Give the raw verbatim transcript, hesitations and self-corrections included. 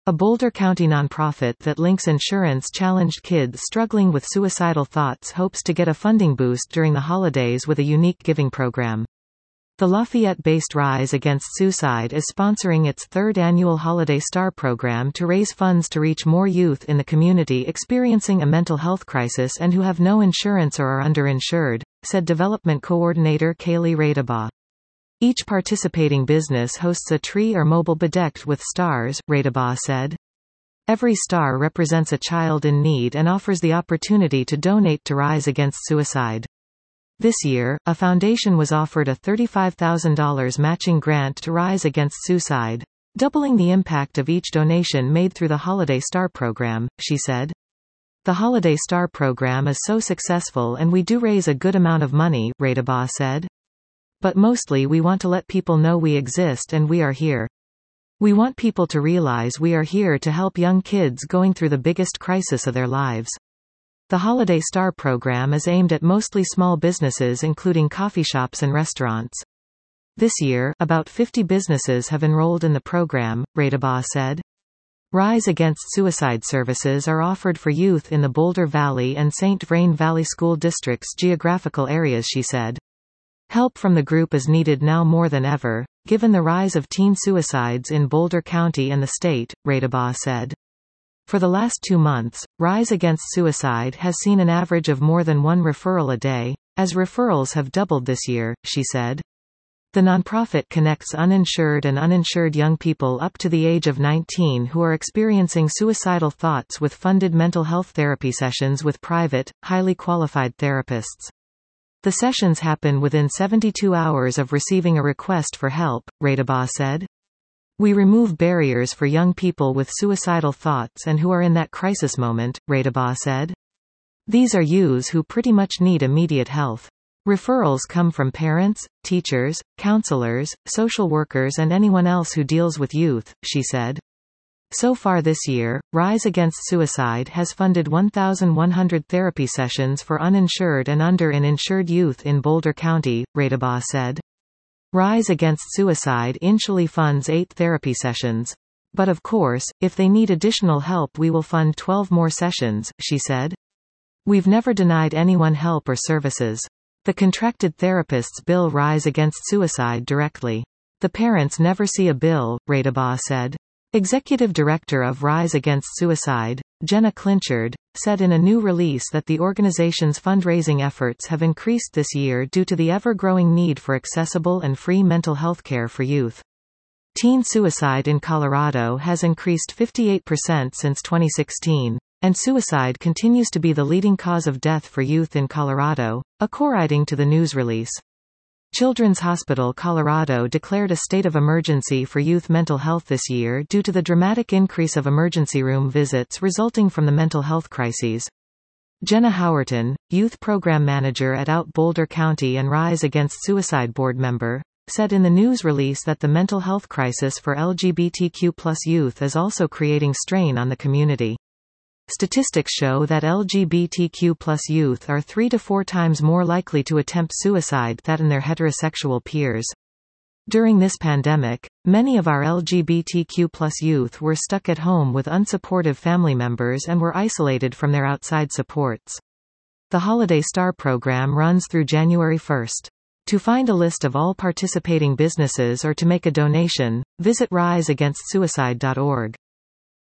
A Boulder County nonprofit that links insurance-challenged kids struggling with suicidal thoughts hopes to get a funding boost during the holidays with a unique giving program. The Lafayette-based Rise Against Suicide is sponsoring its third annual Holiday Star program to raise funds to reach more youth in the community experiencing a mental health crisis and who have no insurance or are underinsured, said Development Coordinator Kaylee Radabaugh. Each participating business hosts a tree or mobile bedecked with stars, Radabaugh said. Every star represents a child in need and offers the opportunity to donate to Rise Against Suicide. This year, a foundation was offered a thirty-five thousand dollars matching grant to Rise Against Suicide, doubling the impact of each donation made through the Holiday Star program, she said. The Holiday Star program is so successful and we do raise a good amount of money, Radabaugh said. But mostly we want to let people know we exist and we are here. We want people to realize we are here to help young kids going through the biggest crisis of their lives. The Holiday Star program is aimed at mostly small businesses including coffee shops and restaurants. This year, about fifty businesses have enrolled in the program, Radabaugh said. Rise Against Suicide services are offered for youth in the Boulder Valley and Saint Vrain Valley School District's geographical areas, she said. Help from the group is needed now more than ever, given the rise of teen suicides in Boulder County and the state, Radabaugh said. For the last two months, Rise Against Suicide has seen an average of more than one referral a day, as referrals have doubled this year, she said. The nonprofit connects uninsured and uninsured young people up to the age of nineteen who are experiencing suicidal thoughts with funded mental health therapy sessions with private, highly qualified therapists. The sessions happen within seventy-two hours of receiving a request for help, Radabaugh said. We remove barriers for young people with suicidal thoughts and who are in that crisis moment, Radabaugh said. These are youths who pretty much need immediate health. Referrals come from parents, teachers, counselors, social workers and anyone else who deals with youth, she said. So far this year, Rise Against Suicide has funded one thousand one hundred therapy sessions for uninsured and under-insured youth in Boulder County, Radabaugh said. Rise Against Suicide initially funds eight therapy sessions. But of course, if they need additional help we will fund twelve more sessions, she said. We've never denied anyone help or services. The contracted therapists bill Rise Against Suicide directly. The parents never see a bill, Radabaugh said. Executive Director of Rise Against Suicide, Jenna Clinchard, said in a new release that the organization's fundraising efforts have increased this year due to the ever-growing need for accessible and free mental health care for youth. Teen suicide in Colorado has increased fifty-eight percent since twenty sixteen, and suicide continues to be the leading cause of death for youth in Colorado, according to the news release. Children's Hospital Colorado declared a state of emergency for youth mental health this year due to the dramatic increase of emergency room visits resulting from the mental health crises. Jenna Howerton, Youth Program Manager at Out Boulder County and Rise Against Suicide Board member, said in the news release that the mental health crisis for L G B T Q plus youth is also creating strain on the community. Statistics show that L G B T Q plus youth are three to four times more likely to attempt suicide than their heterosexual peers. During this pandemic, many of our L G B T Q plus youth were stuck at home with unsupportive family members and were isolated from their outside supports. The Holiday Star program runs through January first. To find a list of all participating businesses or to make a donation, visit rise against suicide dot org.